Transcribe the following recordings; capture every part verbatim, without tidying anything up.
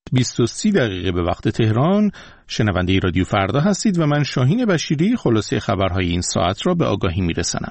بیست و سه دقیقه به وقت تهران. شنونده رادیو فردا هستید و من شاهین بشیری خلاصه خبرهای این ساعت را به آگاهی میرسانم.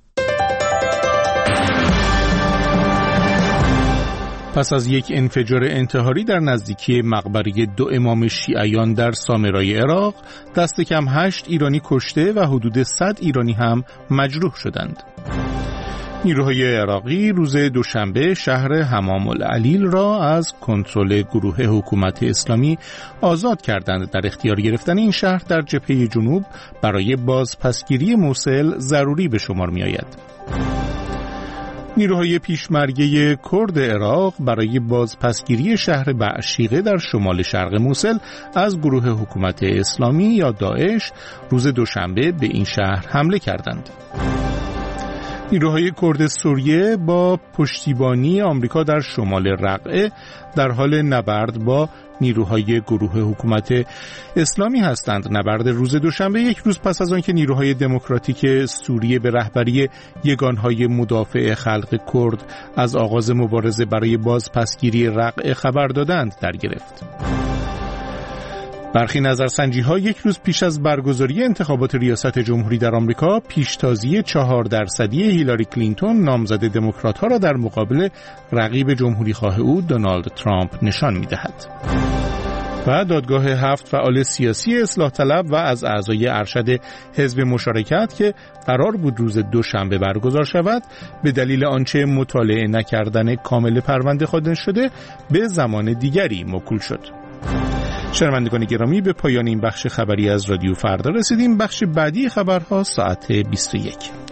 پس از یک انفجار انتحاری در نزدیکی مقبره دو امام شیعیان در سامرای عراق، دست کم هشت ایرانی کشته و حدود صد ایرانی هم مجروح شدند. نیروهای عراقی روز دوشنبه شهر حمام العلیل را از کنترل گروه حکومت اسلامی آزاد کردند. در اختیار گرفتن این شهر در جبهه جنوب برای بازپسگیری موصل ضروری به شمار می آید. نیروهای پیشمرگه کرد عراق برای بازپسگیری شهر بعشیقه در شمال شرق موصل از گروه حکومت اسلامی یا داعش روز دوشنبه به این شهر حمله کردند. نیروهای کرد سوریه با پشتیبانی آمریکا در شمال رقه در حال نبرد با نیروهای گروه حکومت اسلامی هستند. نبرد روز دوشنبه یک روز پس از آنکه نیروهای دموکراتیک سوریه به رهبری یگانهای مدافع خلق کرد از آغاز مبارزه برای بازپسگیری رقه خبر دادند در گرفت. برخی نظرسنجی‌ها یک روز پیش از برگزاری انتخابات ریاست جمهوری در آمریکا پیشتازی چهار درصدی هیلاری کلینتون نامزد دموکرات‌ها را در مقابل رقیب جمهوری‌خواه او دونالد ترامپ نشان می‌دهد. و دادگاه هفت فعال سیاسی اصلاح طلب و از اعضای ارشد حزب مشارکت که قرار بود روز دوشنبه برگزار شود، به دلیل آنچه مطالعه نکردن کامل پرونده خوانده شده به زمان دیگری موکول شد. شنوندگان گرامی، به پایان این بخش خبری از رادیو فردا رسیدیم. بخش بعدی خبرها ساعت بیست و یک.